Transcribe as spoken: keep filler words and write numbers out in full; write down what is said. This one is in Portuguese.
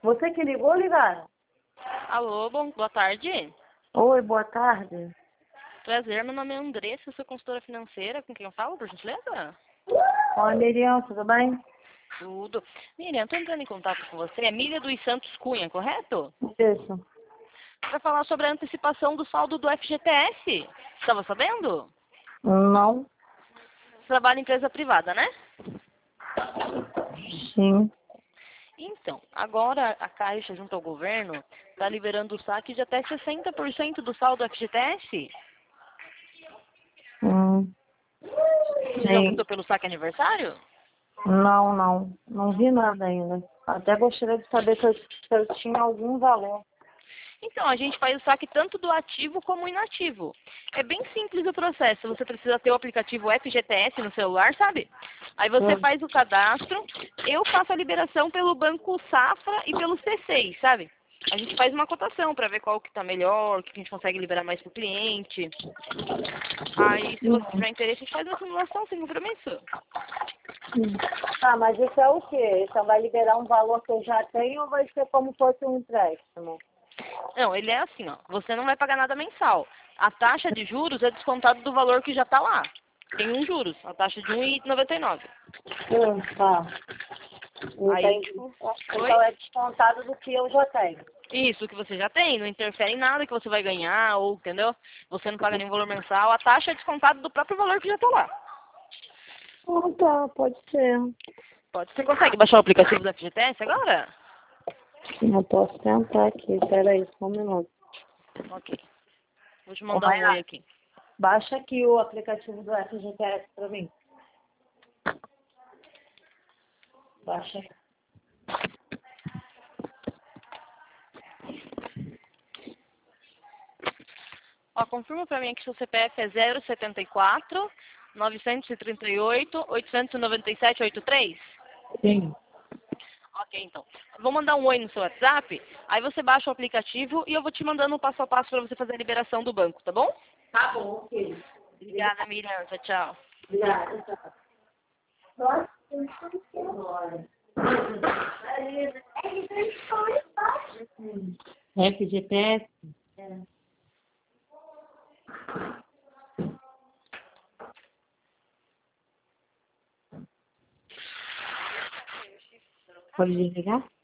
Você que ligou ou ligaram? Alô, bom, boa tarde. Oi, boa tarde. Prazer, meu nome é Andressa, sou consultora financeira. Com quem eu falo, por gentileza? Oi, Miriam, tudo bem? Tudo. Miriam, estou entrando em contato com você. É Miriam dos Santos Cunha, correto? Isso. Para falar sobre a antecipação do saldo do F G T S. Estava sabendo? Não? Você trabalha em empresa privada, né? Sim. Então, agora a Caixa, junto ao governo, está liberando o saque de até sessenta por cento do saldo do F G T S. Hum. Você já Sim. optou pelo saque aniversário? Não, não. Não vi nada ainda. Até gostaria de saber se eu, se eu tinha algum valor. Então, a gente faz o saque tanto do ativo como inativo. É bem simples o processo. Você precisa ter o aplicativo F G T S no celular, sabe? Aí você Hum. faz o cadastro, eu faço a liberação pelo Banco Safra e pelo C seis, sabe? A gente faz uma cotação para ver qual que está melhor, o que a gente consegue liberar mais para o cliente. Aí, se você tiver interesse, a gente faz uma simulação sem compromisso. Hum. Ah, mas isso é o quê? Isso vai liberar um valor que eu já tenho ou vai ser como fosse um empréstimo? Não, ele é assim, ó. Você não vai pagar nada mensal. A taxa de juros é descontada do valor que já está lá. Tem um juros, a taxa de um vírgula noventa e nove. Hum, tá. Aí, Entendi. tipo, oi? Então é descontado do que eu já tenho. Isso que você já tem, não interfere em nada que você vai ganhar, ou, entendeu? Você não paga nenhum valor mensal, a taxa é descontada do próprio valor que já está lá. Ah, tá, pode ser. Pode. Você consegue baixar o aplicativo do F G T S agora? Eu posso tentar aqui, peraí, só um minuto. Ok. Vou te Ô, mandar um oi Rayane, aqui. baixa aqui o aplicativo do F G T S pra mim. Baixa aí. Ó, confirma pra mim que seu C P F é zero setenta e quatro, novecentos e trinta e oito, oitocentos e noventa e sete, oitenta e três? Sim. Ok, então. Vou mandar um oi no seu WhatsApp, aí você baixa o aplicativo e eu vou te mandando um passo a passo para você fazer a liberação do banco, tá bom? Tá bom, ok. Obrigada, Miriam. Tchau, tchau. Obrigada, tchau. Nossa, tem que agora. F G T S? É. Pode desligar?